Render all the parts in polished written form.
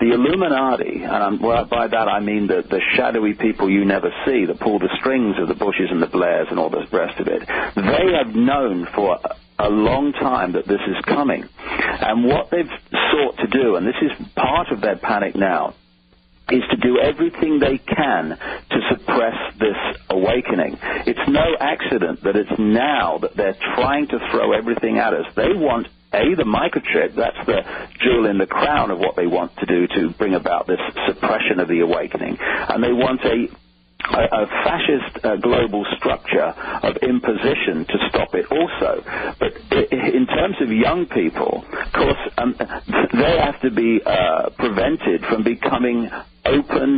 the Illuminati, and by that I mean the shadowy people you never see, that pull the strings of the Bushes and the Blairs and all the rest of it, they have known for a long time that this is coming. And what they've sought to do, and this is part of their panic now, is to do everything they can to suppress this awakening. It's no accident that it's now that they're trying to throw everything at us. They want, the microchip, that's the jewel in the crown of what they want to do to bring about this suppression of the awakening. And they want a fascist global structure of imposition to stop it also. But in terms of young people, of course, they have to be prevented from becoming open,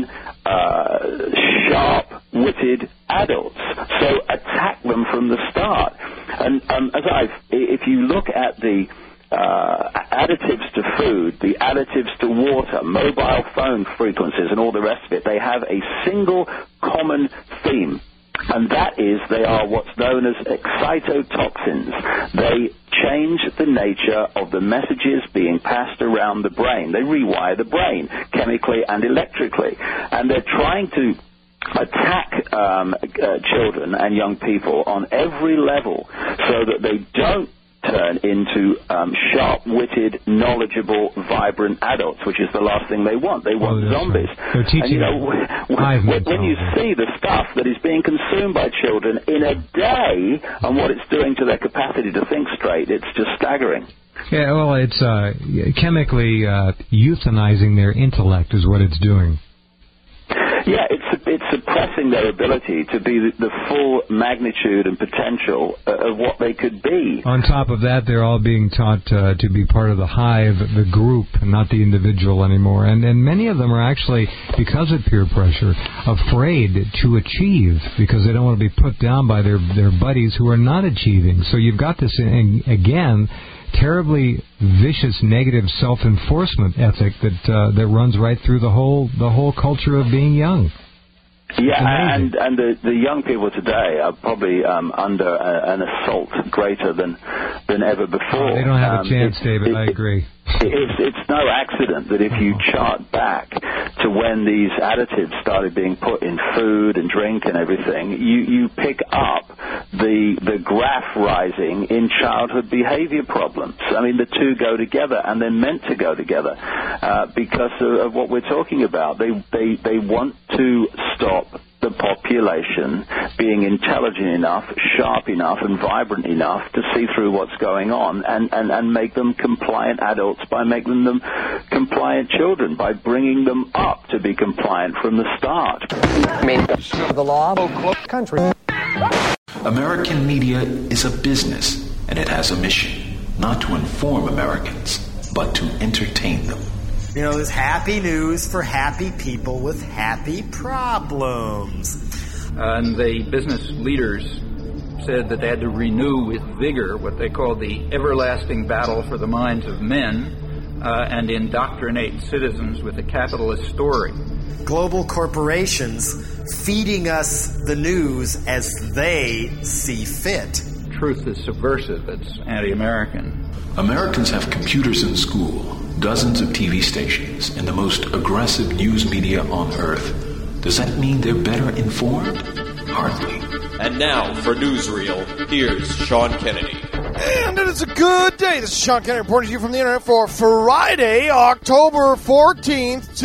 sharp-witted adults. So attack them from the start. And if you look at the additives to food, the additives to water, mobile phone frequencies, and all the rest of it, they have a single common theme, and that is they are what's known as excitotoxins. They change the nature of the messages being passed around the brain. They rewire the brain chemically and electrically, and they're trying to attack children and young people on every level so that they don't turn into sharp-witted, knowledgeable, vibrant adults, which is the last thing they want. They want zombies. Right. And, when you see the stuff that is being consumed by children in a day and what it's doing to their capacity to think straight, it's just staggering. Yeah, well, it's chemically euthanizing their intellect is what it's doing. Yeah, it's suppressing their ability to be the full magnitude and potential of what they could be. On top of that, they're all being taught to be part of the hive, the group, and not the individual anymore. And many of them are actually, because of peer pressure, afraid to achieve because they don't want to be put down by their buddies who are not achieving. So you've got this, again, terribly vicious, negative self-enforcement ethic that runs right through the whole culture of being young. Yeah, and the young people today are probably under an assault greater than ever before. They don't have a chance, David. I agree. It's no accident that if you chart back to when these additives started being put in food and drink and everything, you pick up the graph rising in childhood behavior problems. I mean, the two go together, and they're meant to go together because of what we're talking about. They want to stop the population being intelligent enough, sharp enough, and vibrant enough to see through what's going on and make them compliant adults by making them compliant children, by bringing them up to be compliant from the start. The law of country. American media is a business, and it has a mission, not to inform Americans, but to entertain them. You know, there's happy news for happy people with happy problems. And the business leaders said that they had to renew with vigor what they called the everlasting battle for the minds of men and indoctrinate citizens with a capitalist story. Global corporations feeding us the news as they see fit. Truth is subversive. It's anti-American. Americans have computers in school, dozens of TV stations, and the most aggressive news media on Earth. Does that mean they're better informed? Hardly. And now, for Newsreel, here's Sean Kennedy. And it is a good day. This is Sean Kennedy reporting to you from the internet for Friday, October 14th,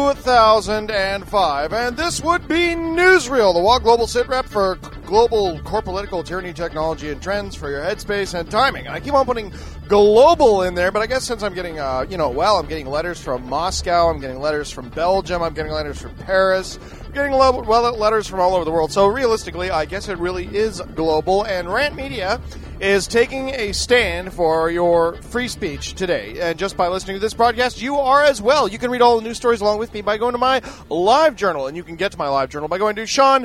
2005. And this would be Newsreel, the WOG Global Sitrep for global core political tyranny, technology, and trends for your headspace and timing. I keep on putting global in there, but I guess since I'm getting, I'm getting letters from Moscow, I'm getting letters from Belgium, I'm getting letters from Paris, I'm getting letters from all over the world. So realistically, I guess it really is global, and Rant Media is taking a stand for your free speech today. And just by listening to this broadcast, you are as well. You can read all the news stories along with me by going to my live journal, and you can get to my live journal by going to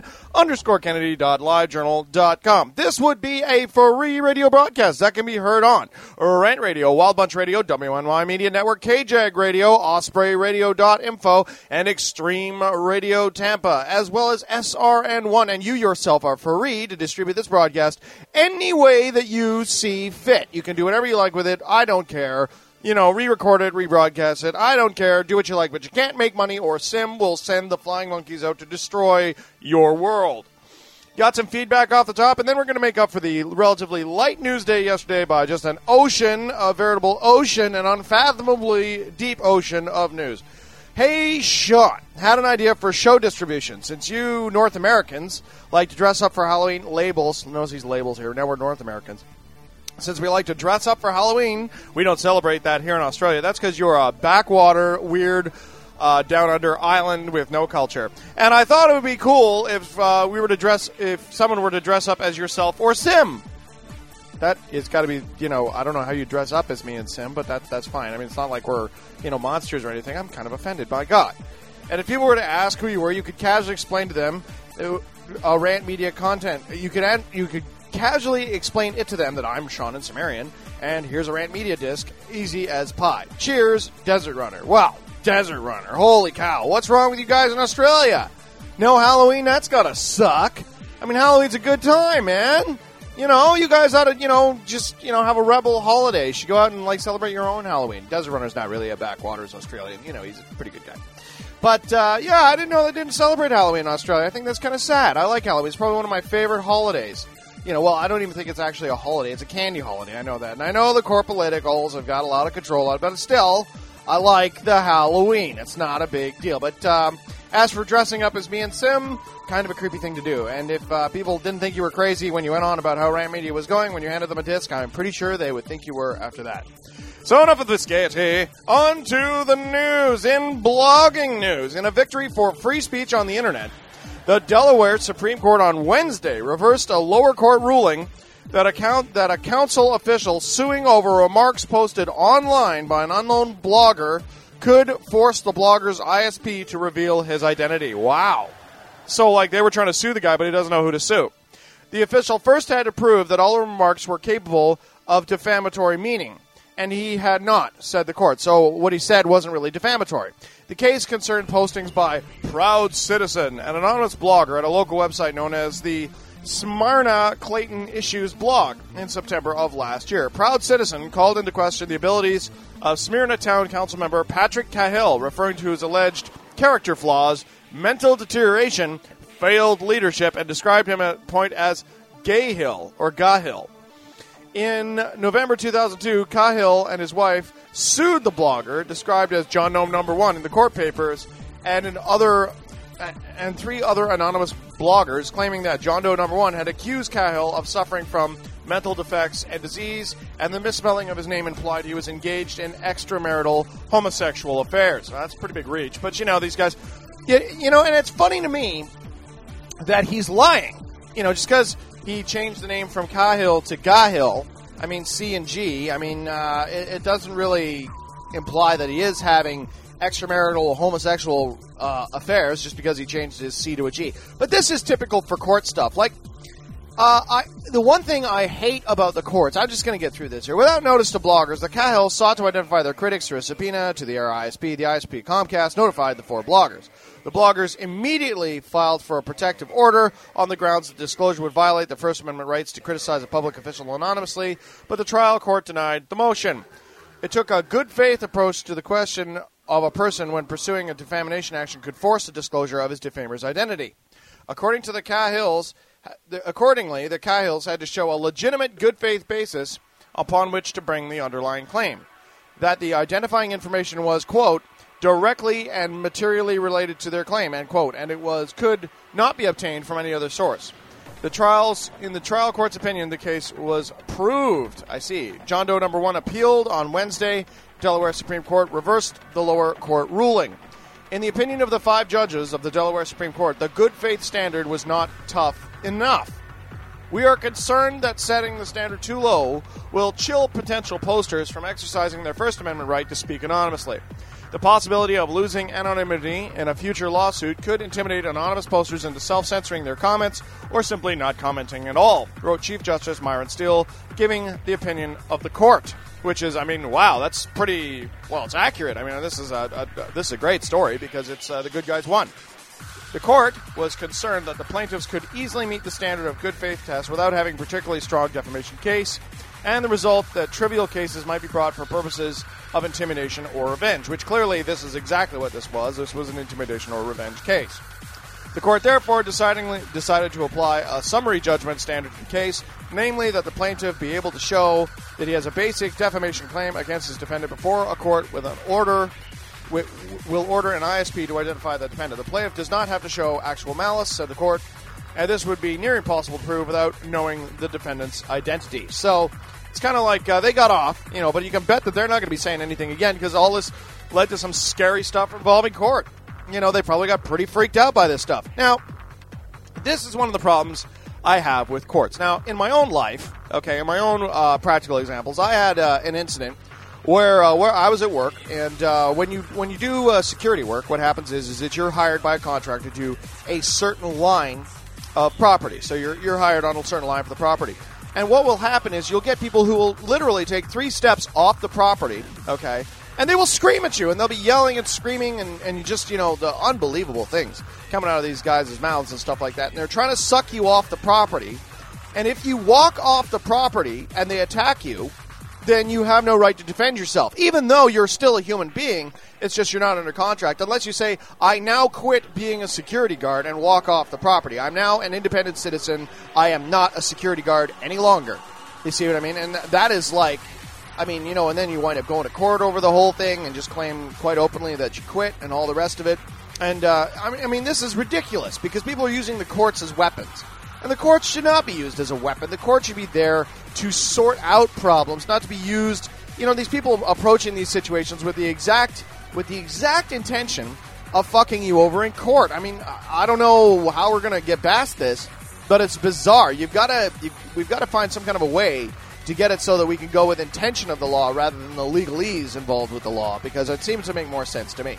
Sean_Kennedy.livejournal.com. This would be a free radio broadcast that can be heard on Rant Radio, Wild Bunch Radio, WNY Media Network, KJAG Radio, OspreyRadio.info, and Extreme Radio Tampa, as well as SRN1. And you yourself are free to distribute this broadcast any way that you see fit. You can do whatever you like with it. I don't care. re-record it, rebroadcast it. I don't care. Do what you like, but you can't make money or Sim will send the flying monkeys out to destroy your world. Got some feedback off the top, and then we're going to make up for the relatively light news day yesterday by just an ocean, a veritable ocean, an unfathomably deep ocean of news. Hey, Sean, had an idea for show distribution. Since you North Americans like to dress up for Halloween, labels, notice these labels here, now we're North Americans. Since we like to dress up for Halloween, we don't celebrate that here in Australia. That's because you're a backwater, weird, down under island with no culture. And I thought it would be cool if someone were to dress up as yourself or Sim. That is got to be, I don't know how you dress up as me and Sim, but that's fine. I mean, it's not like we're, monsters or anything. I'm kind of offended by God. And if people were to ask who you were, you could casually explain to them Rant Media content. You could casually explain it to them that I'm Sean and Sumerian, and here's a Rant Media disc, easy as pie. Cheers, Desert Runner. Wow, Desert Runner. Holy cow. What's wrong with you guys in Australia? No Halloween? That's gotta suck. I mean, Halloween's a good time, man. You guys ought to, just have a rebel holiday. You should go out and, celebrate your own Halloween. Desert Runner's not really a backwaters Australian. He's a pretty good guy. But, I didn't know they didn't celebrate Halloween in Australia. I think that's kind of sad. I like Halloween. It's probably one of my favorite holidays. I don't even think it's actually a holiday. It's a candy holiday. I know that. And I know the core politicals have got a lot of control on it, but still, I like the Halloween. It's not a big deal. But as for dressing up as me and Sim, kind of a creepy thing to do. And if people didn't think you were crazy when you went on about how Rant Media was going, when you handed them a disc, I'm pretty sure they would think you were after that. So enough of this gaiety. On to the news. In blogging news, in a victory for free speech on the internet, the Delaware Supreme Court on Wednesday reversed a lower court ruling that a council official suing over remarks posted online by an unknown blogger could force the blogger's ISP to reveal his identity. Wow. So, they were trying to sue the guy, but he doesn't know who to sue. The official first had to prove that all the remarks were capable of defamatory meaning, and he had not, said the court. So what he said wasn't really defamatory. The case concerned postings by Proud Citizen, an anonymous blogger at a local website known as the Smyrna Clayton Issues blog in September of last year. Proud Citizen called into question the abilities of Smyrna Town Council member Patrick Cahill, referring to his alleged character flaws, mental deterioration, failed leadership, and described him at point as Gahill. In November 2002, Cahill and his wife sued the blogger, described as John Gnome Number 1 in the court papers, and three other anonymous bloggers, claiming that John Doe Number 1 had accused Cahill of suffering from mental defects and disease, and the misspelling of his name implied he was engaged in extramarital homosexual affairs. So that's a pretty big reach. But, these guys, and it's funny to me that he's lying. Just because he changed the name from Cahill to Gahill, I mean, C and G, it doesn't really imply that he is having extramarital homosexual affairs just because he changed his C to a G. But this is typical for court stuff. The one thing I hate about the courts, I'm just going to get through this here. Without notice to bloggers, the Cahill sought to identify their critics through a subpoena to the Air ISP. The ISP Comcast notified the four bloggers. The bloggers immediately filed for a protective order on the grounds that disclosure would violate the First Amendment rights to criticize a public official anonymously, but the trial court denied the motion. It took a good faith approach to the question of a person when pursuing a defamation action could force the disclosure of his defamer's identity. Accordingly, the Cahills had to show a legitimate good faith basis upon which to bring the underlying claim, that the identifying information was, quote, directly and materially related to their claim, end quote, and could not be obtained from any other source. In the trial court's opinion, the case was proved. I see. John Doe Number 1 appealed on Wednesday. Delaware Supreme Court reversed the lower court ruling. In the opinion of the 5 judges of the Delaware Supreme Court, the good faith standard was not tough enough. We are concerned that setting the standard too low will chill potential posters from exercising their First Amendment right to speak anonymously. The possibility of losing anonymity in a future lawsuit could intimidate anonymous posters into self-censoring their comments or simply not commenting at all, wrote Chief Justice Myron Steele, giving the opinion of the court. Which is, wow, that's pretty, it's accurate. This is a great story because it's the good guys won. The court was concerned that the plaintiffs could easily meet the standard of good faith test without having a particularly strong defamation case, and the result that trivial cases might be brought for purposes of intimidation or revenge, which clearly this is exactly what this was. This was an intimidation or revenge case. The court therefore decided to apply a summary judgment standard in the case, namely that the plaintiff be able to show that he has a basic defamation claim against his defendant before a court with an order will order an ISP to identify the defendant. The plaintiff does not have to show actual malice, said the court, and this would be near impossible to prove without knowing the defendant's identity. So it's kind of like they got off, but you can bet that they're not going to be saying anything again because all this led to some scary stuff involving court. They probably got pretty freaked out by this stuff. Now, this is one of the problems I have with courts. Now, in my own life, in my own practical examples, I had an incident where I was at work, and when you do security work, what happens is that you're hired by a contractor to do a certain line of property. So you're hired on a certain line for the property. And what will happen is you'll get people who will literally take 3 steps off the property, and they will scream at you, and they'll be yelling and screaming, and you just, the unbelievable things coming out of these guys' mouths and stuff like that. And they're trying to suck you off the property. And if you walk off the property and they attack you, then you have no right to defend yourself. Even though you're still a human being, it's just you're not under contract. Unless you say, I now quit being a security guard and walk off the property. I'm now an independent citizen. I am not a security guard any longer. You see what I mean? And that is like... and then you wind up going to court over the whole thing and just claim quite openly that you quit and all the rest of it. And, this is ridiculous because people are using the courts as weapons. And the courts should not be used as a weapon. The court should be there to sort out problems, not to be used... these people approaching these situations with the exact intention of fucking you over in court. I don't know how we're going to get past this, but it's bizarre. We've got to find some kind of a way to get it so that we can go with intention of the law rather than the legalese involved with the law, because it seems to make more sense to me.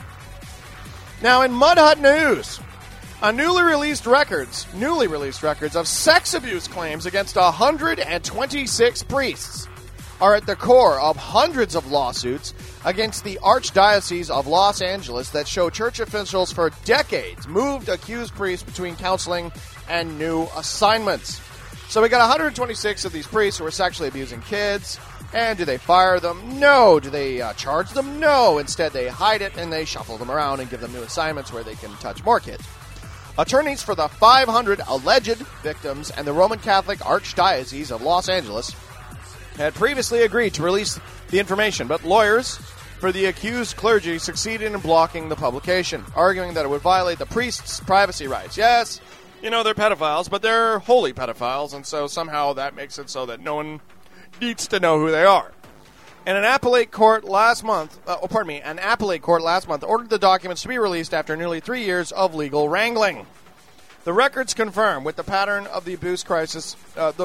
Now, in Mud Hut news, newly released records of sex abuse claims against 126 priests are at the core of hundreds of lawsuits against the Archdiocese of Los Angeles that show church officials for decades moved accused priests between counseling and new assignments. So we got 126 of these priests who are sexually abusing kids. And do they fire them? No. Do they charge them? No. Instead, they hide it and they shuffle them around and give them new assignments where they can touch more kids. Attorneys for the 500 alleged victims and the Roman Catholic Archdiocese of Los Angeles had previously agreed to release the information, but lawyers for the accused clergy succeeded in blocking the publication, arguing that it would violate the priests' privacy rights. Yes, they're pedophiles, but they're holy pedophiles, and so somehow that makes it so that no one needs to know who they are. And an appellate court last month ordered the documents to be released after nearly 3 years of legal wrangling. The records confirm with the pattern of the abuse crisis. That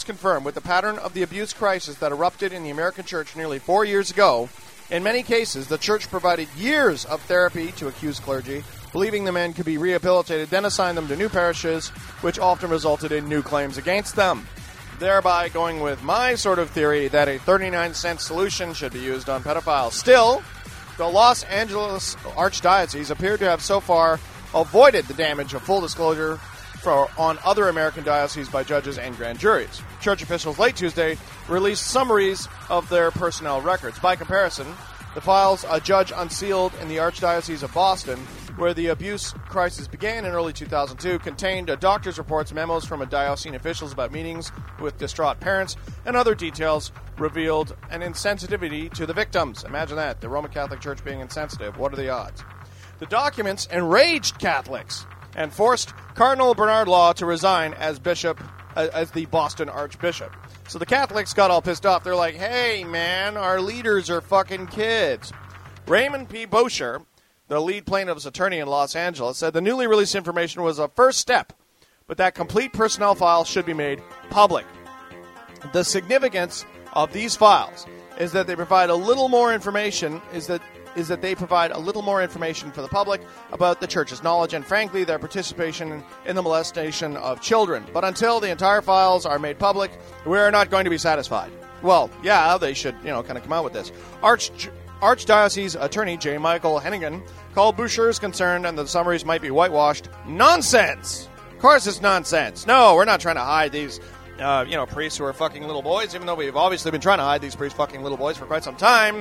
erupted in the American church nearly 4 years ago. In many cases, the church provided years of therapy to accused clergy, believing the men could be rehabilitated, then assigned them to new parishes, which often resulted in new claims against them. Thereby going with my sort of theory that a 39-cent solution should be used on pedophiles. Still, the Los Angeles Archdiocese appeared to have so far avoided the damage of full disclosure on other American dioceses by judges and grand juries. Church officials late Tuesday released summaries of their personnel records. By comparison, the files a judge unsealed in the Archdiocese of Boston, where the abuse crisis began in early 2002, contained doctor's reports, memos from diocesan officials about meetings with distraught parents, and other details revealed an insensitivity to the victims. Imagine that, the Roman Catholic Church being insensitive. What are the odds? The documents enraged Catholics and forced Cardinal Bernard Law to resign as the Boston Archbishop. So the Catholics got all pissed off. They're like, hey, man, our leaders are fucking kids. Raymond P. Boucher, the lead plaintiff's attorney in Los Angeles, said the newly released information was a first step, but that complete personnel files should be made public. The significance of these files is that they provide a little more information, they provide a little more information for the public about the church's knowledge and, frankly, their participation in the molestation of children. But until the entire files are made public, we're not going to be satisfied. Well, yeah, they should, kind of come out with this. Archdiocese attorney J. Michael Hennigan called Boucher's concerned and the summaries might be whitewashed. Nonsense! Of course it's nonsense. No, we're not trying to hide these, priests who are fucking little boys, even though we've obviously been trying to hide these priests fucking little boys for quite some time.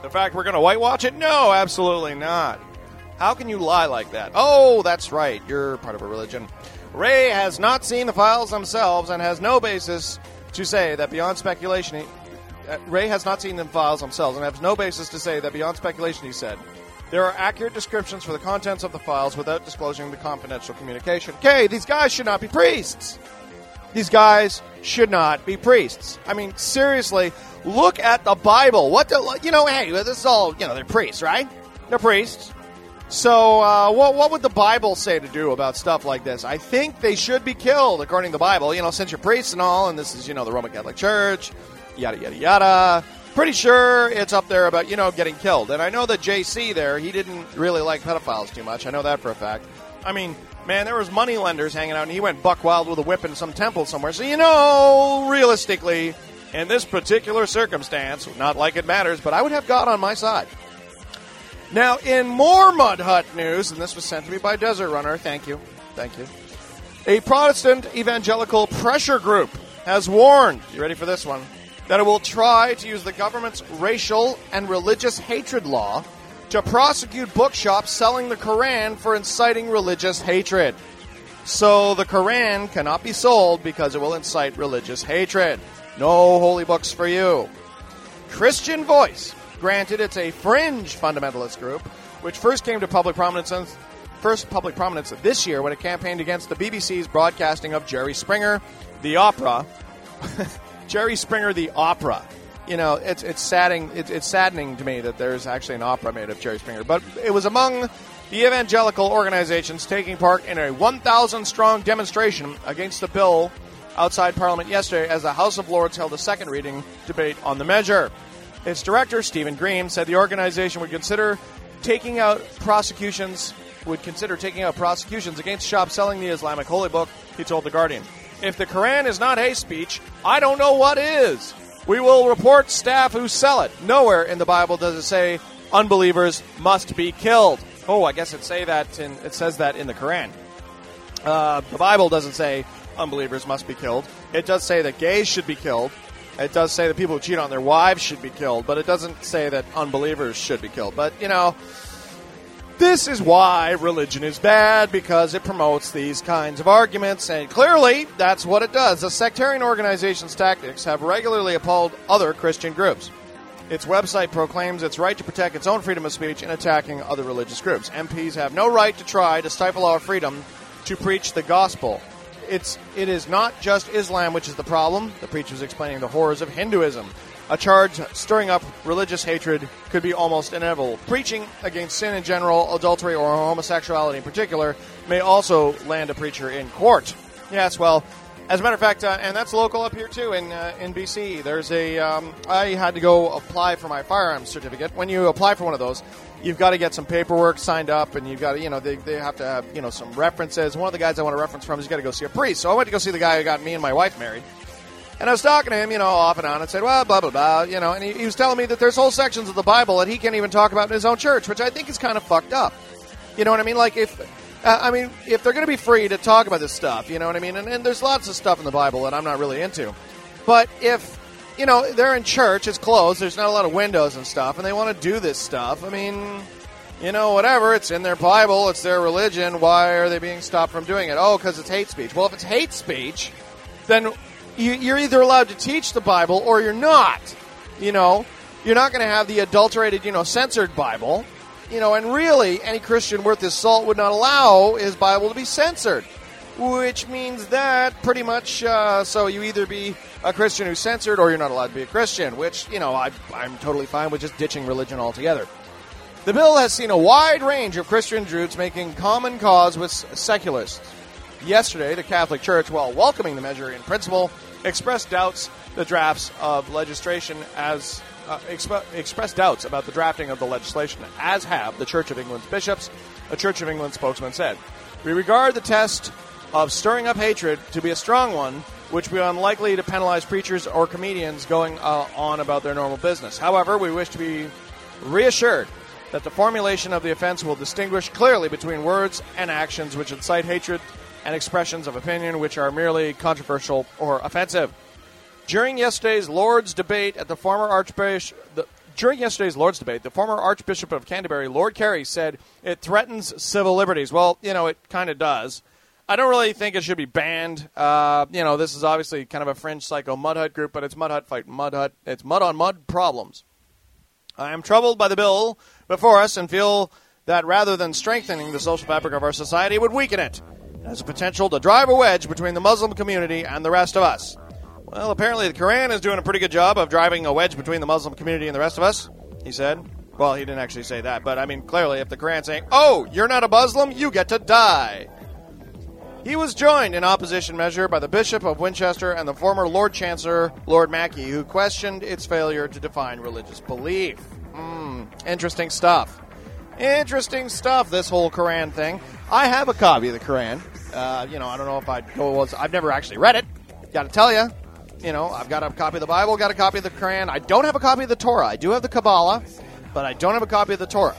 The fact we're going to whitewash it? No, absolutely not. How can you lie like that? Oh, that's right. You're part of a religion. Ray has not seen the files themselves and has no basis to say that beyond speculation... Ray has not seen the files themselves and has no basis to say that beyond speculation, he said. There are accurate descriptions for the contents of the files without disclosing the confidential communication. Okay, these guys should not be priests. These guys should not be priests. I mean, seriously, look at the Bible. Hey, this is all, they're priests, right? They're priests. So what would the Bible say to do about stuff like this? I think they should be killed, according to the Bible. Since you're priests and all, and this is, the Roman Catholic Church, yada, yada, yada. Pretty sure it's up there about, getting killed. And I know that JC there, he didn't really like pedophiles too much. I know that for a fact. I mean, man, there was money lenders hanging out, and he went buck wild with a whip in some temple somewhere. So, realistically, in this particular circumstance, not like it matters, but I would have God on my side. Now, in more Mud Hut news, and this was sent to me by Desert Runner, thank you, a Protestant evangelical pressure group has warned, you ready for this one, that it will try to use the government's racial and religious hatred law to prosecute bookshops selling the Quran for inciting religious hatred. So the Quran cannot be sold because it will incite religious hatred. No holy books for you. Christian Voice, granted it's a fringe fundamentalist group, which first came to public prominence this year when it campaigned against the BBC's broadcasting of Jerry Springer, the opera. Jerry Springer, the opera. It's saddening to me that there's actually an opera made of Jerry Springer. But it was among the evangelical organizations taking part in a 1,000-strong demonstration against the bill outside Parliament yesterday as the House of Lords held a second reading debate on the measure. Its director, Stephen Green, said the organization would consider taking out prosecutions against shops selling the Islamic holy book, he told The Guardian. If the Quran is not hate speech, I don't know what is. We will report staff who sell it. Nowhere in the Bible does it say unbelievers must be killed. Oh, I guess it says that in the Quran. The Bible doesn't say unbelievers must be killed. It does say that gays should be killed. It does say that people who cheat on their wives should be killed, but it doesn't say that unbelievers should be killed. But, this is why religion is bad, because it promotes these kinds of arguments, and clearly that's what it does. The sectarian organization's tactics have regularly appalled other Christian groups. Its website proclaims its right to protect its own freedom of speech in attacking other religious groups. MPs have no right to try to stifle our freedom to preach the gospel. It is not just Islam which is the problem. The preacher was explaining the horrors of Hinduism. A charge stirring up religious hatred could be almost inevitable. Preaching against sin in general, adultery, or homosexuality in particular may also land a preacher in court. Yes, well, as a matter of fact, and that's local up here too in BC. There's I had to go apply for my firearms certificate. When you apply for one of those, you've got to get some paperwork signed up, and you've got to, they have to have, some references. One of the guys I want to reference from is got to go see a priest. So I went to go see the guy who got me and my wife married. And I was talking to him, off and on, and said, well, blah, blah, blah, and he was telling me that there's whole sections of the Bible that he can't even talk about in his own church, which I think is kind of fucked up. You know what I mean? Like, if they're going to be free to talk about this stuff, you know what I mean? And there's lots of stuff in the Bible that I'm not really into. But if, they're in church, it's closed, there's not a lot of windows and stuff, and they want to do this stuff, whatever, it's in their Bible, it's their religion, why are they being stopped from doing it? Oh, because it's hate speech. Well, if it's hate speech, then you're either allowed to teach the Bible or you're not. You're not going to have the adulterated, censored Bible. And really, any Christian worth his salt would not allow his Bible to be censored. Which means that pretty much, so you either be a Christian who's censored or you're not allowed to be a Christian, which, I'm totally fine with just ditching religion altogether. The bill has seen a wide range of Christian groups making common cause with secularists. Yesterday, the Catholic Church, while welcoming the measure in principle, expressed doubts the drafts of legislation as expressed doubts about the drafting of the legislation, as have the Church of England's bishops. A Church of England spokesman said, "We regard the test of stirring up hatred to be a strong one, which would be unlikely to penalize preachers or comedians going on about their normal business. However, we wish to be reassured that the formulation of the offense will distinguish clearly between words and actions which incite hatred and expressions of opinion which are merely controversial or offensive." During yesterday's Lord's debate at the former during yesterday's Lord's debate, the former Archbishop of Canterbury, Lord Carey, said it threatens civil liberties. Well, it kind of does. I don't really think it should be banned. This is obviously kind of a fringe psycho mud hut group, but it's mud hut fight mud hut. It's mud on mud problems. I am troubled by the bill before us and feel that rather than strengthening the social fabric of our society, it would weaken it. It has the potential to drive a wedge between the Muslim community and the rest of us. Well, apparently the Quran is doing a pretty good job of driving a wedge between the Muslim community and the rest of us, he said. Well, he didn't actually say that, but I mean, clearly if the Quran's saying, oh, you're not a Muslim, you get to die. He was joined in opposition measure by the Bishop of Winchester and the former Lord Chancellor, Lord Mackey, who questioned its failure to define religious belief. Interesting stuff. Interesting stuff, this whole Quran thing. I have a copy of the Quran. I don't know if I've never actually read it. Got to tell you. I've got a copy of the Bible, got a copy of the Quran. I don't have a copy of the Torah. I do have the Kabbalah, but I don't have a copy of the Torah.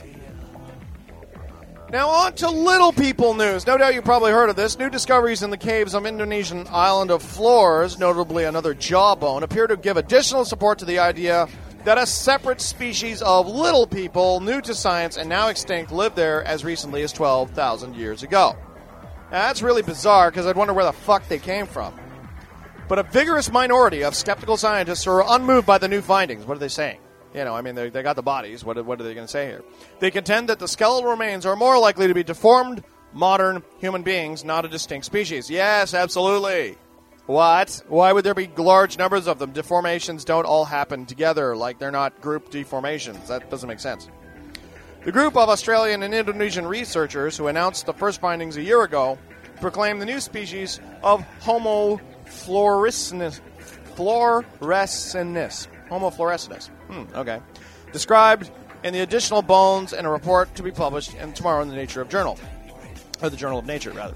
Now on to little people news. No doubt you probably heard of this. New discoveries in the caves of Indonesian island of Flores, notably another jawbone, appear to give additional support to the idea that a separate species of little people, new to science and now extinct, lived there as recently as 12,000 years ago. Now, that's really bizarre because I'd wonder where the fuck they came from. But a vigorous minority of skeptical scientists are unmoved by the new findings. What are they saying? They got the bodies. What are they going to say here? They contend that the skeletal remains are more likely to be deformed, modern human beings, not a distinct species. Yes, absolutely. What? Why would there be large numbers of them? Deformations don't all happen together, like they're not group deformations. That doesn't make sense. The group of Australian and Indonesian researchers who announced the first findings a year ago proclaimed the new species of Homo florescennis. Homo florescennis. Okay. Described in the additional bones in a report to be published tomorrow in the Nature Journal. Or the Journal of Nature, rather.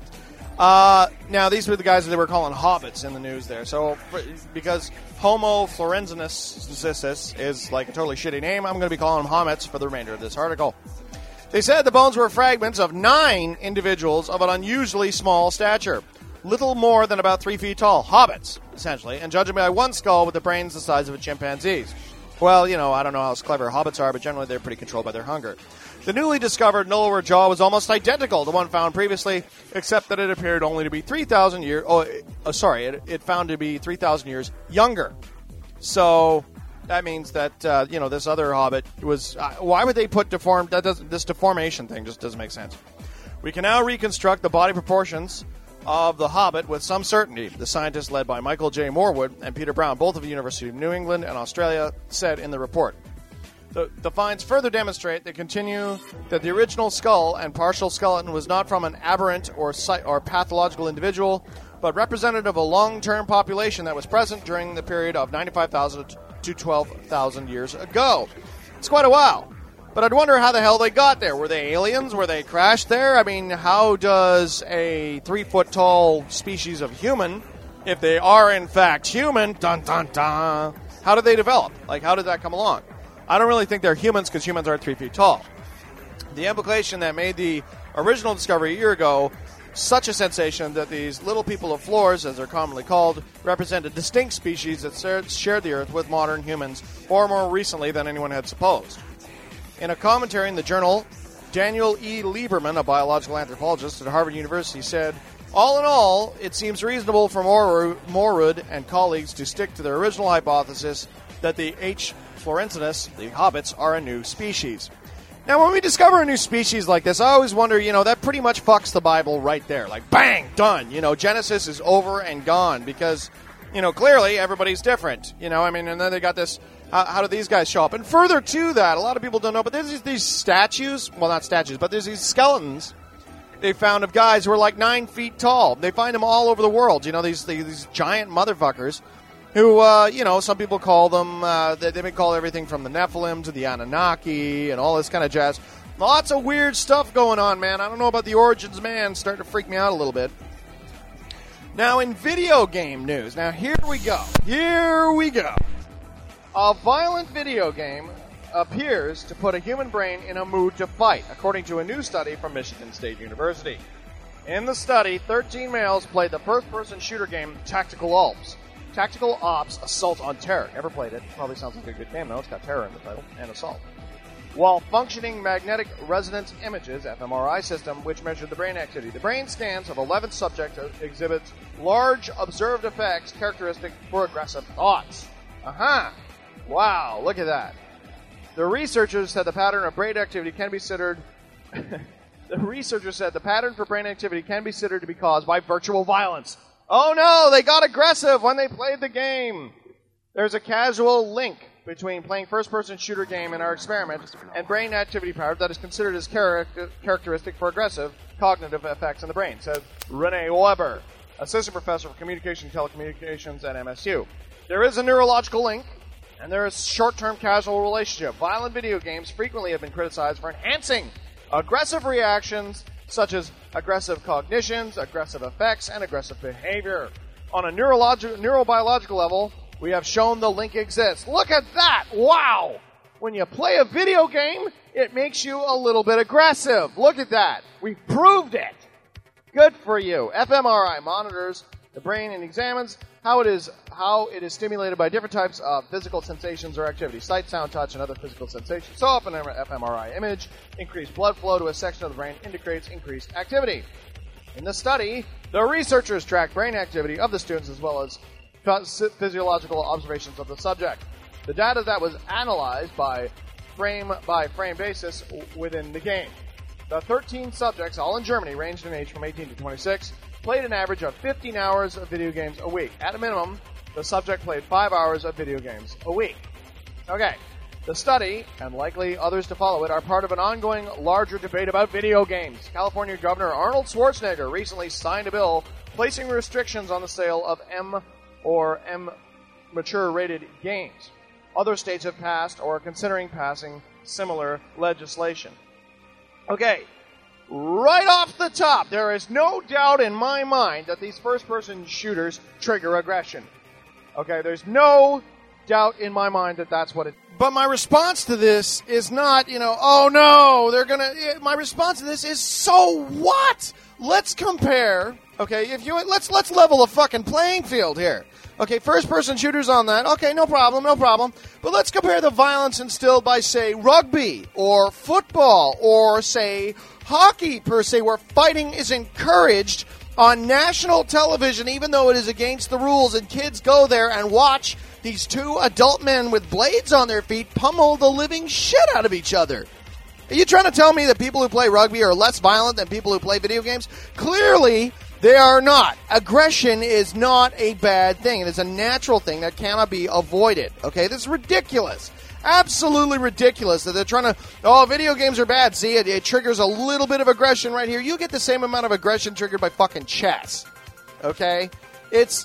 Now, these were the guys that they were calling hobbits in the news there. So, because Homo florensis is like a totally shitty name, I'm going to be calling them hobbits for the remainder of this article. They said the bones were fragments of 9 individuals of an unusually small stature. Little more than about 3 feet tall. Hobbits, essentially. And judging by one skull with the brains the size of a chimpanzee's. Well, I don't know how clever hobbits are, but generally they're pretty controlled by their hunger. The newly discovered lower jaw was almost identical to one found previously, except that it appeared only to be 3,000 years... it found to be 3,000 years younger. So that means that, this other hobbit was... why would they put deformed... This deformation thing just doesn't make sense. We can now reconstruct the body proportions of the hobbit with some certainty, the scientists led by Michael J. Morwood and Peter Brown, both of the University of New England and Australia, said in the report. The finds further demonstrate that the original skull and partial skeleton was not from an aberrant or pathological individual, but representative of a long-term population that was present during the period of 95,000 to 12,000 years ago. It's quite a while. But I'd wonder how the hell they got there. Were they aliens? Were they crashed there? I mean, how does a 3-foot-tall species of human, if they are in fact human, dun dun dun, how did they develop? Like, how did that come along? I don't really think they're humans because humans aren't 3 feet tall. The implication that made the original discovery a year ago such a sensation that these little people of Flores, as they're commonly called, represent a distinct species that shared the Earth with modern humans far more recently than anyone had supposed. In a commentary in the journal, Daniel E. Lieberman, a biological anthropologist at Harvard University, said, all in all, it seems reasonable for Morwood and colleagues to stick to their original hypothesis that the H. florensis, the hobbits, are a new species. Now, when we discover a new species like this, I always wonder, that pretty much fucks the Bible right there. Like, bang, done. Genesis is over and gone because, clearly everybody's different. And then they got this... How do these guys show up? And further to that, a lot of people don't know, but there's these statues, well, not statues, but there's these skeletons they found of guys who are like 9 feet tall. They find them all over the world, these giant motherfuckers who, some people call them, they may call everything from the Nephilim to the Anunnaki and all this kind of jazz. Lots of weird stuff going on, man. I don't know about the origins, man. It's starting to freak me out a little bit. Now, in video game news, here we go. A violent video game appears to put a human brain in a mood to fight, according to a new study from Michigan State University. In the study, 13 males played the first-person shooter game Tactical Alps. Tactical Ops Assault on Terror. Never played it. Probably sounds like a good game, though. It's got terror in the title, and assault. While functioning magnetic resonance images, fMRI system, which measured the brain activity. The brain scans of 11 subjects exhibits large observed effects characteristic for aggressive thoughts. Wow, look at that. The researchers said the pattern of brain activity can be considered... The researchers said the pattern for brain activity can be considered to be caused by virtual violence. Oh no, they got aggressive when they played the game. There's a causal link between playing first-person shooter game in our experiment and brain activity pattern that is considered as characteristic for aggressive cognitive effects in the brain, says Renee Weber, assistant professor of communication and telecommunications at MSU. There is a neurological link, and there is short-term causal relationship. Violent video games frequently have been criticized for enhancing aggressive reactions, such as aggressive cognitions, aggressive effects, and aggressive behavior. On a neurobiological level, we have shown the link exists. Look at that! Wow! When you play a video game, it makes you a little bit aggressive. Look at that. We proved it. Good for you. fMRI monitors the brain and examines how it is stimulated by different types of physical sensations or activities, sight, sound, touch, and other physical sensations. So often an fMRI image, increased blood flow to a section of the brain indicates increased activity. In the study, the researchers tracked brain activity of the students as well as physiological observations of the subject. The data that was analyzed by frame basis within the game. The 13 subjects, all in Germany, ranged in age from 18 to 26, played an average of 15 hours of video games a week. At a minimum, the subject played 5 hours of video games a week. Okay. The study, and likely others to follow it, are part of an ongoing larger debate about video games. California Governor Arnold Schwarzenegger recently signed a bill placing restrictions on the sale of M or M mature-rated games. Other states have passed or are considering passing similar legislation. Okay, right off the top, there is no doubt in my mind that these first-person shooters trigger aggression. Okay, there's no doubt in my mind that that's what it... But my response to this is not, oh no, they're gonna... My response to this is, so what? Let's compare, okay, let's level a fucking playing field here. Okay, first-person shooters on that. Okay, no problem. But let's compare the violence instilled by, say, rugby or football or, say, hockey, per se, where fighting is encouraged on national television, even though it is against the rules, and kids go there and watch these two adult men with blades on their feet pummel the living shit out of each other. Are you trying to tell me that people who play rugby are less violent than people who play video games? Clearly, they are not. Aggression is not a bad thing. It is a natural thing that cannot be avoided. Okay, this is ridiculous. Absolutely ridiculous that they're trying to, video games are bad. See, it triggers a little bit of aggression right here. You get the same amount of aggression triggered by fucking chess. Okay? It's,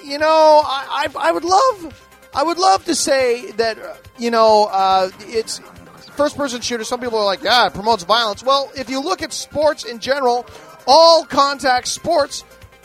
I would love to say that, it's first-person shooter. Some people are like, it promotes violence. Well, if you look at sports in general, all contact sports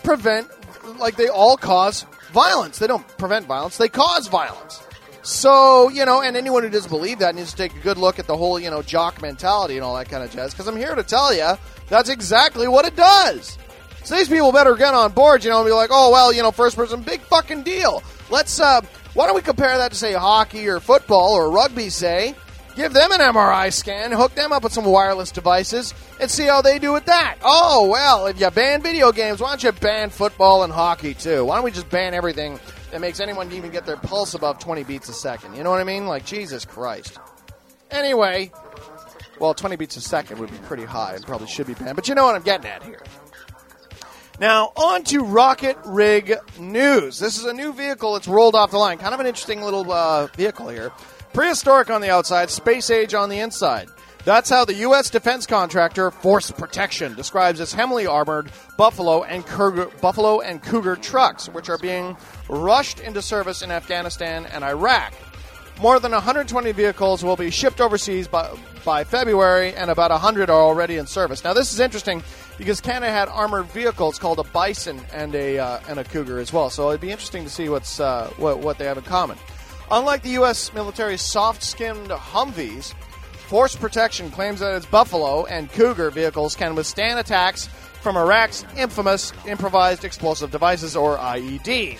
they all cause violence. They don't prevent violence, they cause violence. So, and anyone who doesn't believe that needs to take a good look at the whole, jock mentality and all that kind of jazz, because I'm here to tell you that's exactly what it does. So these people better get on board, and be like, first person, big fucking deal. Let's, why don't we compare that to, say, hockey or football or rugby, say, give them an MRI scan, hook them up with some wireless devices, and see how they do with that. Oh, well, if you ban video games, why don't you ban football and hockey, too? Why don't we just ban everything that makes anyone even get their pulse above 20 beats a second? You know what I mean? Like, Jesus Christ. Anyway, 20 beats a second would be pretty high and probably should be banned, but you know what I'm getting at here. Now, on to Rocket Rig News. This is a new vehicle that's rolled off the line. Kind of an interesting little vehicle here. Prehistoric on the outside, space age on the inside. That's how the U.S. defense contractor Force Protection describes its heavily armored Buffalo and Cougar trucks, which are being rushed into service in Afghanistan and Iraq. More than 120 vehicles will be shipped overseas by February, and about 100 are already in service. Now, this is interesting because Canada had armored vehicles called a Bison and a Cougar as well. So it'd be interesting to see what they have in common. Unlike the U.S. military's soft-skinned Humvees, Force Protection claims that its Buffalo and Cougar vehicles can withstand attacks from Iraq's infamous improvised explosive devices, or IEDs.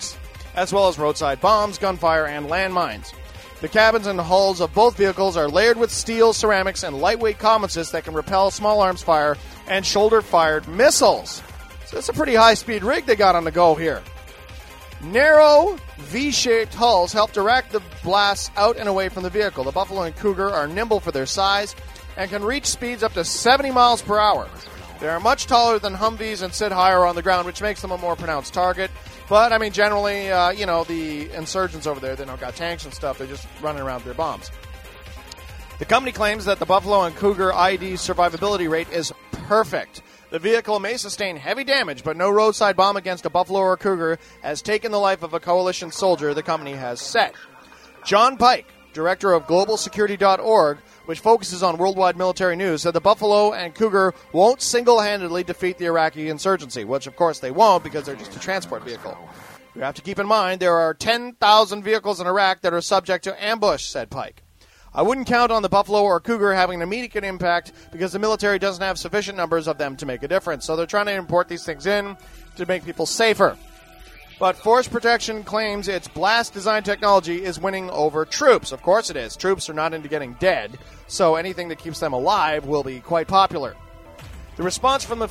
as well as roadside bombs, gunfire, and landmines. The cabins and hulls of both vehicles are layered with steel, ceramics, and lightweight composites that can repel small arms fire and shoulder-fired missiles. So it's a pretty high-speed rig they got on the go here. Narrow, V-shaped hulls help direct the blasts out and away from the vehicle. The Buffalo and Cougar are nimble for their size and can reach speeds up to 70 miles per hour. They are much taller than Humvees and sit higher on the ground, which makes them a more pronounced target. But, I mean, generally, the insurgents over there, they don't got tanks and stuff. They're just running around with their bombs. The company claims that the Buffalo and Cougar ID survivability rate is perfect. The vehicle may sustain heavy damage, but no roadside bomb against a Buffalo or Cougar has taken the life of a coalition soldier, the company has said. John Pike, director of GlobalSecurity.org, which focuses on worldwide military news, said the Buffalo and Cougar won't single-handedly defeat the Iraqi insurgency, which, of course, they won't because they're just a transport vehicle. You have to keep in mind there are 10,000 vehicles in Iraq that are subject to ambush, said Pike. I wouldn't count on the Buffalo or Cougar having an immediate impact because the military doesn't have sufficient numbers of them to make a difference. So they're trying to import these things in to make people safer. But Force Protection claims its blast design technology is winning over troops. Of course it is. Troops are not into getting dead, so anything that keeps them alive will be quite popular. The response from the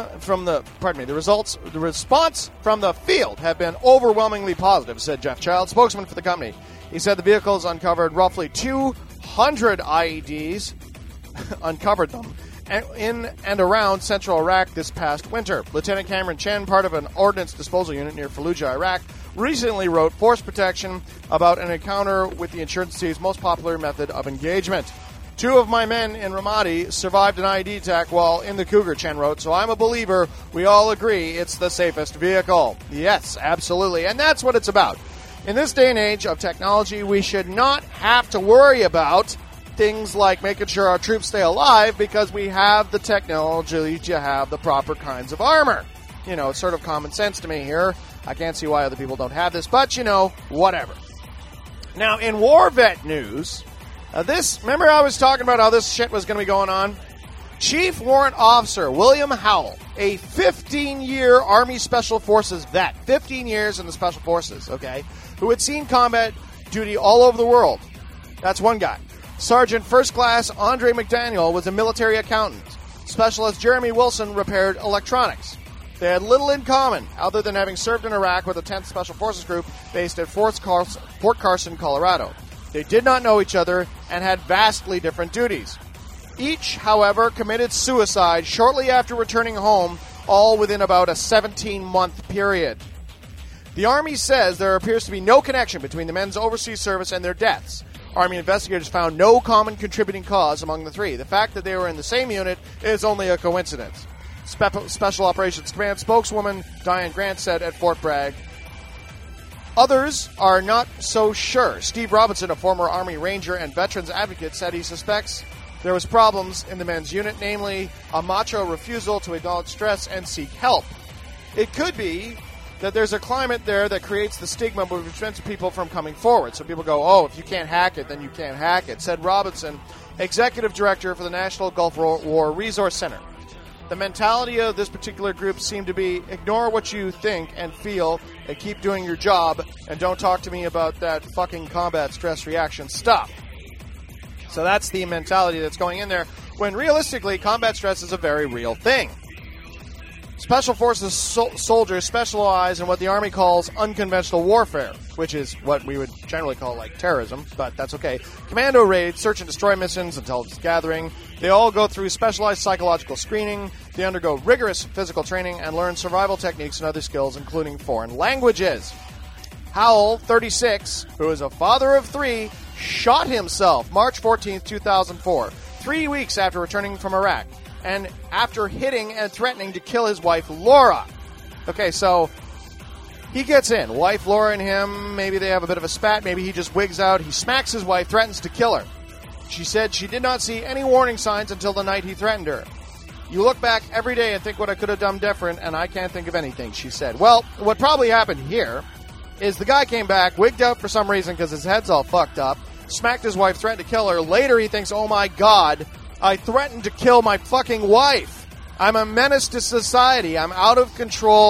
response from the field have been overwhelmingly positive, said Jeff Child, spokesman for the company. He said the vehicles uncovered roughly 200 IEDs, uncovered them, in and around central Iraq this past winter. Lieutenant Cameron Chen, part of an ordnance disposal unit near Fallujah, Iraq, recently wrote Force Protection about an encounter with the insurgency's most popular method of engagement. 2 of my men in Ramadi survived an IED attack while in the Cougar, Chen wrote, so I'm a believer. We all agree it's the safest vehicle. Yes, absolutely. And that's what it's about. In this day and age of technology, we should not have to worry about things like making sure our troops stay alive because we have the technology to have the proper kinds of armor. It's sort of common sense to me here. I can't see why other people don't have this, but, whatever. Now, in war vet news, remember I was talking about how this shit was going to be going on? Chief Warrant Officer William Howell, a 15-year Army Special Forces vet, 15 years in the Special Forces, okay, who had seen combat duty all over the world. That's one guy. Sergeant First Class Andre McDaniel was a military accountant. Specialist Jeremy Wilson repaired electronics. They had little in common, other than having served in Iraq with the 10th Special Forces Group based at Fort Carson, Colorado. They did not know each other and had vastly different duties. Each, however, committed suicide shortly after returning home, all within about a 17-month period. The Army says there appears to be no connection between the men's overseas service and their deaths. Army investigators found no common contributing cause among the 3. The fact that they were in the same unit is only a coincidence. Special Operations Command spokeswoman Diane Grant said at Fort Bragg, others are not so sure. Steve Robinson, a former Army Ranger and veterans advocate, said he suspects there was problems in the men's unit, namely a macho refusal to acknowledge stress and seek help. It could be that there's a climate there that creates the stigma which prevents people from coming forward. So people go, if you can't hack it, then you can't hack it, said Robinson, executive director for the National Gulf War Resource Center. The mentality of this particular group seemed to be ignore what you think and feel and keep doing your job and don't talk to me about that fucking combat stress reaction stuff. So that's the mentality that's going in there, when realistically combat stress is a very real thing. Special Forces soldiers specialize in what the Army calls unconventional warfare, which is what we would generally call like terrorism, but that's okay. Commando raids, search and destroy missions, intelligence gathering. They all go through specialized psychological screening. They undergo rigorous physical training and learn survival techniques and other skills, including foreign languages. Howell, 36, who is a father of 3, shot himself March 14, 2004, 3 weeks after returning from Iraq, and after hitting and threatening to kill his wife, Laura. Okay, so he gets in. Wife Laura and him, maybe they have a bit of a spat. Maybe he just wigs out. He smacks his wife, threatens to kill her. She said she did not see any warning signs until the night he threatened her. You look back every day and think what I could have done different, and I can't think of anything, she said. Well, what probably happened here is the guy came back, wigged out for some reason because his head's all fucked up, smacked his wife, threatened to kill her. Later he thinks, oh my God, I threatened to kill my fucking wife. I'm a menace to society. I'm out of control,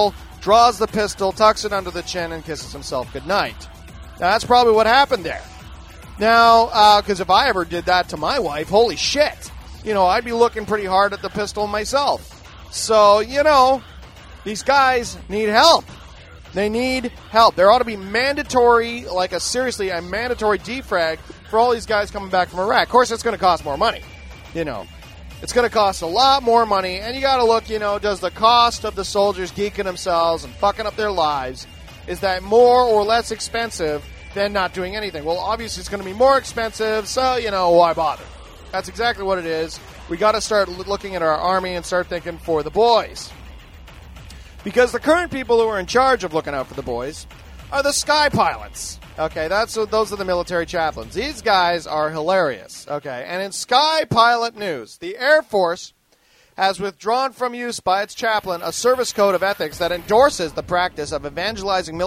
draws the pistol, tucks it under the chin, and kisses himself goodnight. Now, that's probably what happened there. Now, because if I ever did that to my wife, holy shit, I'd be looking pretty hard at the pistol myself. So, these guys need help. They need help. There ought to be mandatory, seriously, a mandatory defrag for all these guys coming back from Iraq. Of course, it's going to cost more money. It's going to cost a lot more money, and you got to look, does the cost of the soldiers geeking themselves and fucking up their lives, is that more or less expensive than not doing anything? Well, obviously it's going to be more expensive, so, why bother? That's exactly what it is. We got to start looking at our army and start thinking for the boys. Because the current people who are in charge of looking out for the boys are the sky pilots. Okay, those are the military chaplains. These guys are hilarious. Okay, and in sky pilot news, the Air Force has withdrawn from use by its chaplain a service code of ethics that endorses the practice of evangelizing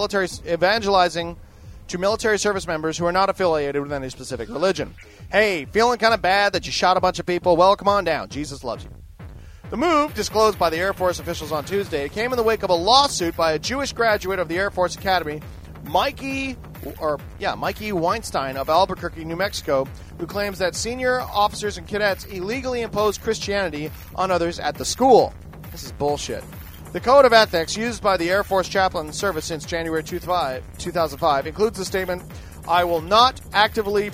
to military service members who are not affiliated with any specific religion. Hey, feeling kind of bad that you shot a bunch of people? Well, come on down. Jesus loves you. The move, disclosed by the Air Force officials on Tuesday, came in the wake of a lawsuit by a Jewish graduate of the Air Force Academy, Mikey Weinstein of Albuquerque, New Mexico, who claims that senior officers and cadets illegally imposed Christianity on others at the school. This is bullshit. The code of ethics used by the Air Force chaplain service since January 2005 includes the statement, "I will not actively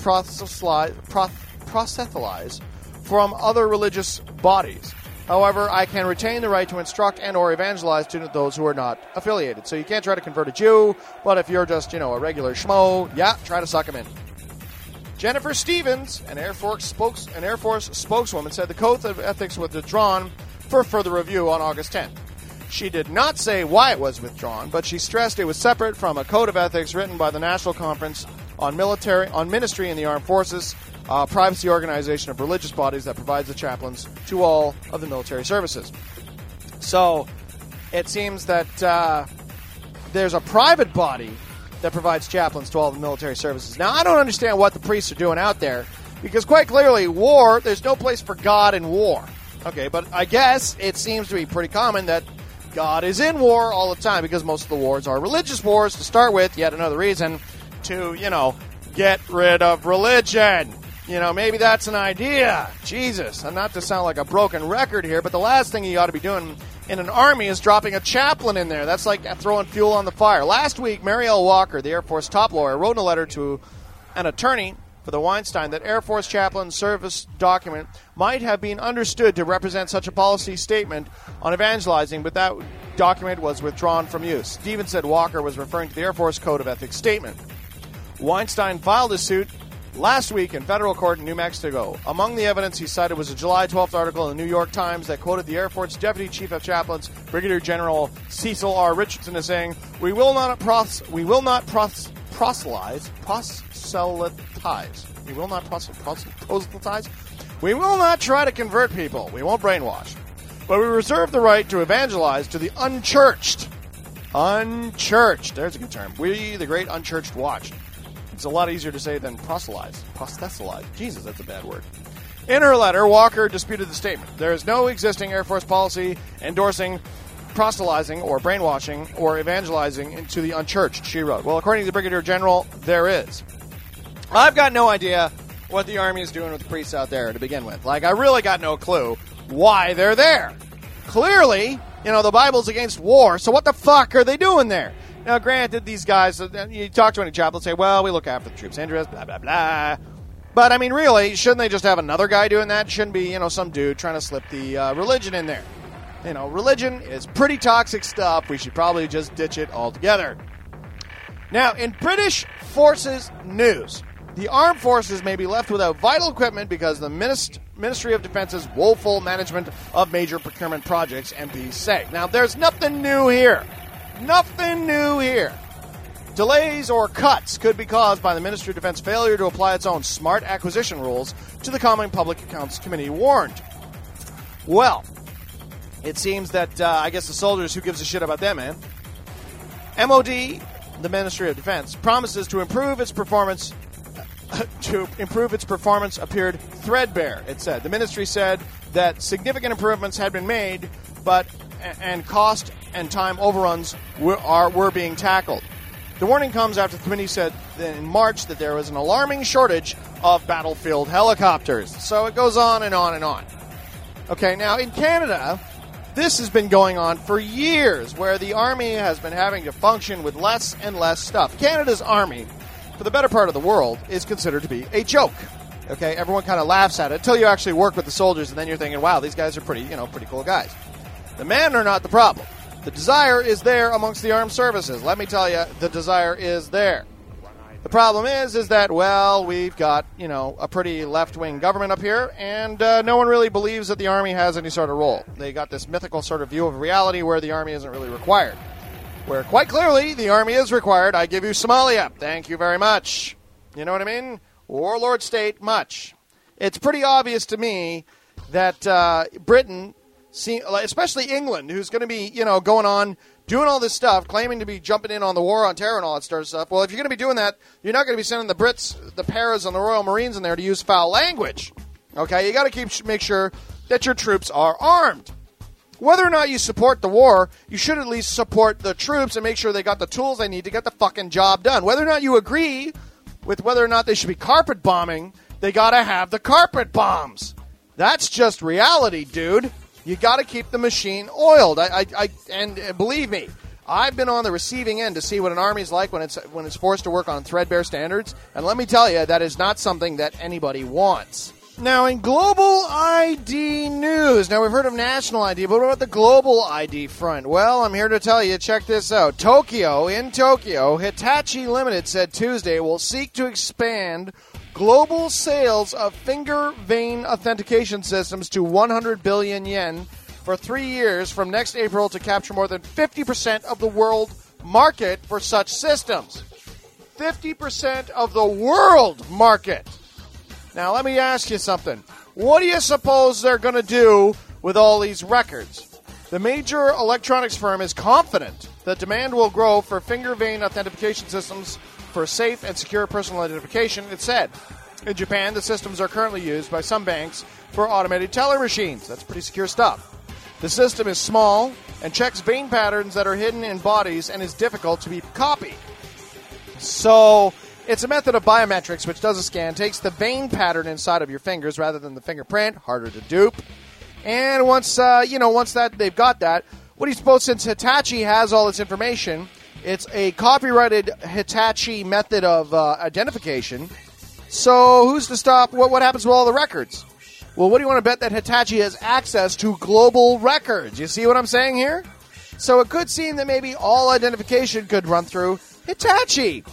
proselytize from other religious bodies. However, I can retain the right to instruct and or evangelize to those who are not affiliated." So you can't try to convert a Jew, but if you're just, a regular schmo, try to suck him in. Jennifer Stevens, an Air Force spokeswoman, said the code of ethics was withdrawn for further review on August 10th. She did not say why it was withdrawn, but she stressed it was separate from a code of ethics written by the National Conference on Ministry in the Armed Forces, privacy organization of religious bodies that provides the chaplains to all of the military services. So it seems that there's a private body that provides chaplains to all the military services. Now, I don't understand what the priests are doing out there, because quite clearly, there's no place for God in war. Okay, but I guess it seems to be pretty common that God is in war all the time, because most of the wars are religious wars to start with. Yet another reason to, get rid of religion. Maybe that's an idea. Jesus, and not to sound like a broken record here, but the last thing you ought to be doing in an army is dropping a chaplain in there. That's like throwing fuel on the fire. Last week, Marielle Walker, the Air Force top lawyer, wrote in a letter to an attorney for the Weinstein that Air Force chaplain service document might have been understood to represent such a policy statement on evangelizing, but that document was withdrawn from use. Stevens said Walker was referring to the Air Force Code of Ethics statement. Weinstein filed a suit last week in federal court in New Mexico. Among the evidence he cited was a July 12th article in the New York Times that quoted the Air Force Deputy Chief of Chaplains, Brigadier General Cecil R. Richardson, as saying, We will not proselytize. We will not proselytize. We will not try to convert people. We won't brainwash. But we reserve the right to evangelize to the unchurched. Unchurched. There's a good term. We, the great unchurched, watch. It's a lot easier to say than proselytize. Jesus, that's a bad word. In her letter, Walker disputed the statement. There is no existing Air Force policy endorsing proselytizing or brainwashing or evangelizing into the unchurched, she wrote. Well, according to the Brigadier General, there is. I've got no idea what the Army is doing with the priests out there to begin with. I really got no clue why they're there. Clearly, the Bible's against war, so what the fuck are they doing there? Now, granted, these guys, you talk to any chaplain, say, well, we look after the troops' interests, blah, blah, blah. But, really, shouldn't they just have another guy doing that? Shouldn't be, some dude trying to slip the religion in there. Religion is pretty toxic stuff. We should probably just ditch it altogether. Now, in British Forces news, the armed forces may be left without vital equipment because the Ministry of Defense's woeful management of major procurement projects, MPs say. Now, there's nothing new here. Nothing new here. Delays or cuts could be caused by the Ministry of Defense failure to apply its own smart acquisition rules to the Common Public Accounts Committee warned. Well, it seems that, I guess the soldiers, who gives a shit about them, man? MOD, the Ministry of Defense, promises to improve its performance appeared threadbare, it said. The ministry said that significant improvements had been made, but and cost and time overruns were being tackled. The warning comes after the committee said in March that there was an alarming shortage of battlefield helicopters. So it goes on and on and on. Okay, now in Canada, this has been going on for years, where the Army has been having to function with less and less stuff. Canada's Army, for the better part of the world, is considered to be a joke. Okay, everyone kind of laughs at it until you actually work with the soldiers, and then you're thinking, wow, these guys are pretty cool guys. The men are not the problem. The desire is there amongst the armed services. Let me tell you, the desire is there. The problem is that, well, we've got, a pretty left-wing government up here, and no one really believes that the Army has any sort of role. They got this mythical sort of view of reality where the Army isn't really required. Where, quite clearly, the Army is required. I give you Somalia. Thank you very much. You know what I mean? Warlord state, much. It's pretty obvious to me that Britain, especially England, who's going to be, going on, doing all this stuff, claiming to be jumping in on the war on terror and all that sort of stuff. Well, if you're going to be doing that, you're not going to be sending the Brits, the Paras, and the Royal Marines in there to use foul language. Okay? You got to make sure that your troops are armed. Whether or not you support the war, you should at least support the troops and make sure they got the tools they need to get the fucking job done. Whether or not you agree with whether or not they should be carpet bombing, they got to have the carpet bombs. That's just reality, dude. You got to keep the machine oiled. And believe me, I've been on the receiving end to see what an army's like when it's forced to work on threadbare standards. And let me tell you, that is not something that anybody wants. Now, in global ID news, now we've heard of national ID, but what about the global ID front? Well, I'm here to tell you, check this out. In Tokyo, Hitachi Limited said Tuesday will seek to expand global sales of finger vein authentication systems to 100 billion yen for 3 years from next April to capture more than 50% of the world market for such systems. 50% of the world market. Now, let me ask you something. What do you suppose they're going to do with all these records? The major electronics firm is confident that demand will grow for finger vein authentication systems for safe and secure personal identification, it said. In Japan, the systems are currently used by some banks for automated teller machines. That's pretty secure stuff. The system is small and checks vein patterns that are hidden in bodies and is difficult to be copied. So it's a method of biometrics which does a scan, takes the vein pattern inside of your fingers rather than the fingerprint, harder to dupe. And once that they've got that, what do you suppose, since Hitachi has all this information, it's a copyrighted Hitachi method of identification. So who's to stop what happens with all the records? Well, what do you want to bet that Hitachi has access to global records? You see what I'm saying here? So it could seem that maybe all identification could run through Hitachi.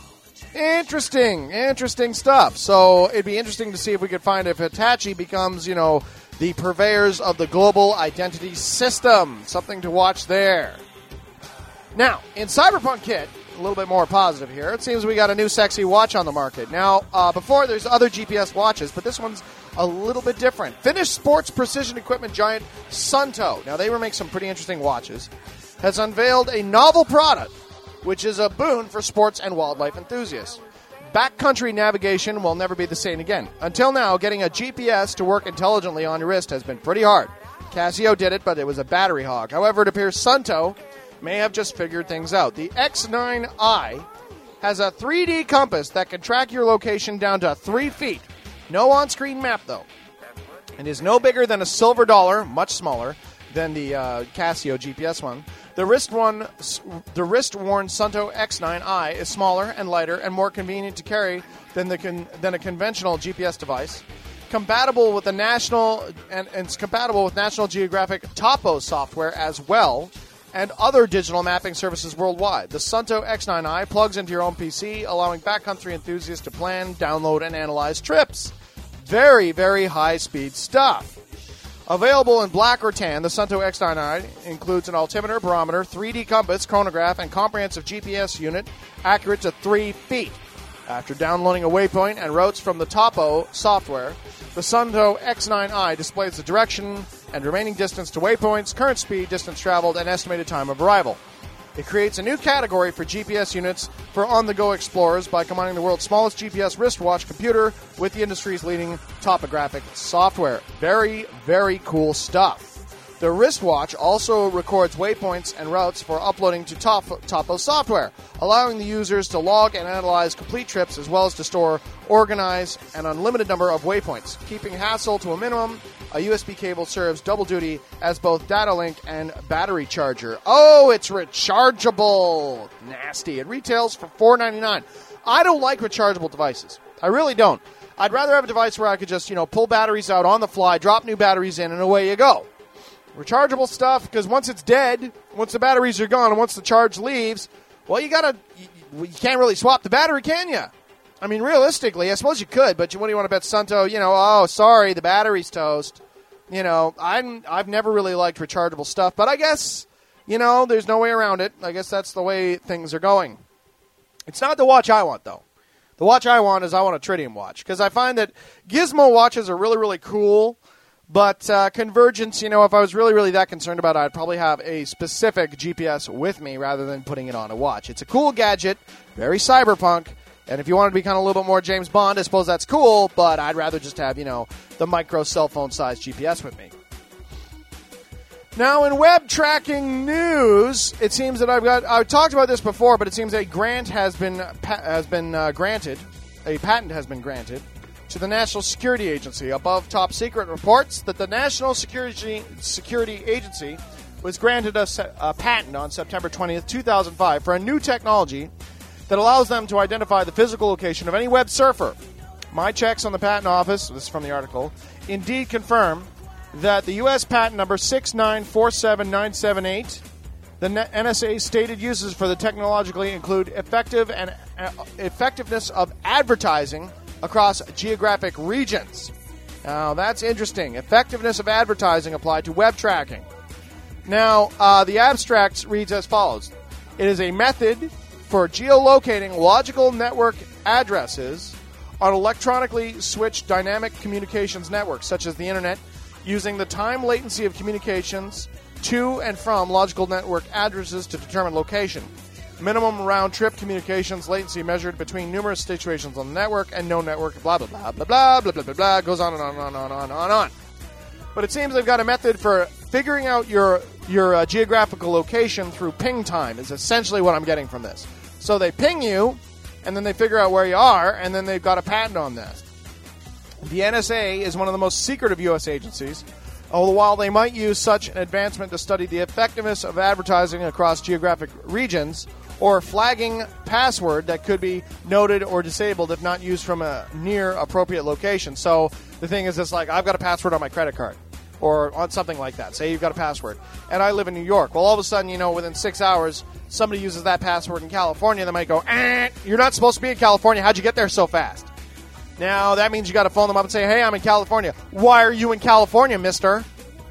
Interesting stuff. So it'd be interesting to see if we could find if Hitachi becomes, the purveyors of the global identity system. Something to watch there. Now, in Cyberpunk Kit, a little bit more positive here, it seems we got a new sexy watch on the market. Now, before there's other GPS watches, but this one's a little bit different. Finnish sports precision equipment giant Suunto, now they make some pretty interesting watches, has unveiled a novel product which is a boon for sports and wildlife enthusiasts. Backcountry navigation will never be the same again. Until now, getting a GPS to work intelligently on your wrist has been pretty hard. Casio did it, but it was a battery hog. However, it appears Suunto may have just figured things out. The X9i has a 3D compass that can track your location down to 3 feet. No on-screen map, though. It is no bigger than a silver dollar, much smaller than the Casio GPS one. The wrist-worn Suunto X9i is smaller and lighter and more convenient to carry than a conventional GPS device. Compatible with the National Geographic Topo software as well, and other digital mapping services worldwide. The Suunto X9i plugs into your own PC, allowing backcountry enthusiasts to plan, download, and analyze trips. Very, very high-speed stuff. Available in black or tan, the Suunto X9i includes an altimeter, barometer, 3D compass, chronograph, and comprehensive GPS unit accurate to 3 feet. After downloading a waypoint and routes from the Topo software, the Suunto X9i displays the direction and remaining distance to waypoints, current speed, distance traveled, and estimated time of arrival. It creates a new category for GPS units for on-the-go explorers by combining the world's smallest GPS wristwatch computer with the industry's leading topographic software. Very, very cool stuff. The wristwatch also records waypoints and routes for uploading to Topo software, allowing the users to log and analyze complete trips as well as to store, organize an unlimited number of waypoints. Keeping hassle to a minimum, a USB cable serves double duty as both data link and battery charger. Oh, it's rechargeable. Nasty. It retails for $4.99. I don't like rechargeable devices. I really don't. I'd rather have a device where I could just, pull batteries out on the fly, drop new batteries in, and away you go. Rechargeable stuff, because once it's dead, once the batteries are gone, and once the charge leaves, well, you can't really swap the battery, can you? I mean, realistically, I suppose you could, but what do you want to bet Sunto, oh, sorry, the battery's toast. I've never really liked rechargeable stuff, but I guess, there's no way around it. I guess that's the way things are going. It's not the watch I want, though. The watch I want is I want a Tritium watch, because I find that Gizmo watches are really, really cool. But convergence, if I was really, really that concerned about it, I'd probably have a specific GPS with me rather than putting it on a watch. It's a cool gadget, very cyberpunk, and if you want to be kind of a little bit more James Bond, I suppose that's cool, but I'd rather just have, the micro cell phone-sized GPS with me. Now, in web tracking news, it seems that I've talked about this before, but it seems a grant has been granted, a patent has been granted, to the National Security Agency. Above top secret reports that the National Security Agency was granted a patent on September 20th, 2005 for a new technology that allows them to identify the physical location of any web surfer. My checks on the patent office, this is from the article, indeed confirm that the U.S. patent number 6947978, the NSA stated uses for the technologically include effectiveness of advertising across geographic regions. Now, that's interesting. Effectiveness of advertising applied to web tracking. Now, the abstract reads as follows. It is a method for geolocating logical network addresses on electronically switched dynamic communications networks, such as the Internet, using the time latency of communications to and from logical network addresses to determine location. Minimum round-trip communications latency measured between numerous situations on the network and no network, blah, blah, blah, blah, blah, blah, blah, blah, blah, goes on and on and on and on and on. But it seems they've got a method for figuring out your geographical location through ping time is essentially what I'm getting from this. So they ping you, and then they figure out where you are, and then they've got a patent on this. The NSA is one of the most secret of U.S. agencies. Although while they might use such an advancement to study the effectiveness of advertising across geographic regions, or flagging password that could be noted or disabled if not used from a near appropriate location. So the thing is, it's like, I've got a password on my credit card, or on something like that. Say you've got a password, and I live in New York. Well, all of a sudden, within 6 hours, somebody uses that password in California, they might go, you're not supposed to be in California. How'd you get there so fast? Now, that means you got to phone them up and say, hey, I'm in California. Why are you in California, mister?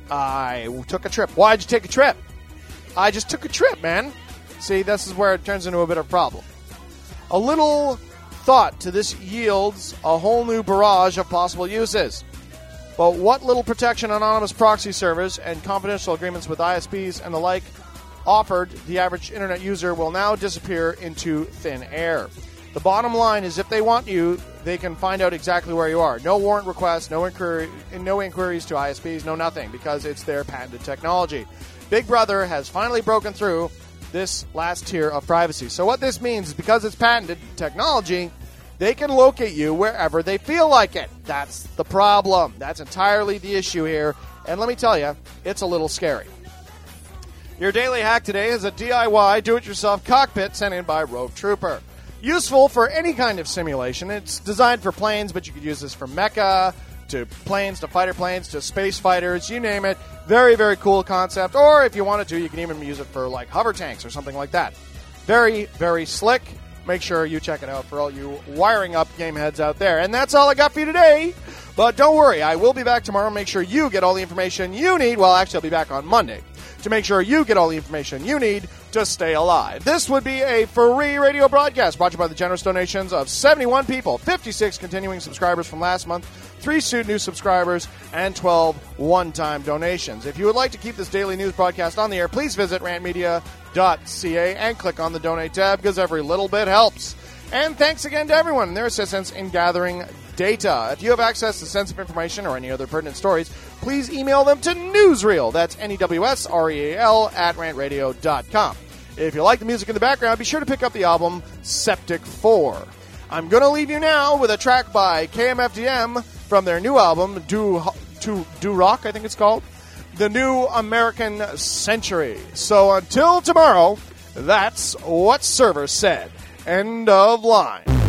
I took a trip. Why'd you take a trip? I just took a trip, man. See, this is where it turns into a bit of a problem. A little thought to this yields a whole new barrage of possible uses. But what little protection anonymous proxy servers and confidential agreements with ISPs and the like offered the average internet user will now disappear into thin air. The bottom line is, if they want you, they can find out exactly where you are. No warrant requests, no inquiries to ISPs, no nothing, because it's their patented technology. Big Brother has finally broken through this last tier of privacy. So what this means is, because it's patented technology, they can locate you wherever they feel like it. That's the problem. That's entirely the issue here. And let me tell you, it's a little scary. Your daily hack today is a DIY do-it-yourself cockpit sent in by Rogue Trooper. Useful for any kind of simulation. It's designed for planes, but you could use this for mecha, to planes, to fighter planes, to space fighters, you name it. Very, very cool concept. Or if you wanted to, you can even use it for like hover tanks or something like that. Very, very slick. Make sure you check it out for all you wiring up game heads out there. And that's all I got for you today. But don't worry, I will be back tomorrow. Make sure you get all the information you need. Well, actually, I'll be back on Monday to make sure you get all the information you need to stay alive. This would be a free radio broadcast brought to you by the generous donations of 71 people, 56 continuing subscribers from last month, 3 new subscribers, and 12 one-time donations. If you would like to keep this daily news broadcast on the air, please visit rantmedia.ca and click on the donate tab, because every little bit helps. And thanks again to everyone and their assistance in gathering data. If you have access to sensitive information or any other pertinent stories, please email them to Newsreel. That's NEWSREAL at rantradio.com. If you like the music in the background, be sure to pick up the album Septic 4. I'm going to leave you now with a track by KMFDM from their new album, Do Rock, I think it's called, The New American Century. So until tomorrow, that's what Server said. End of line.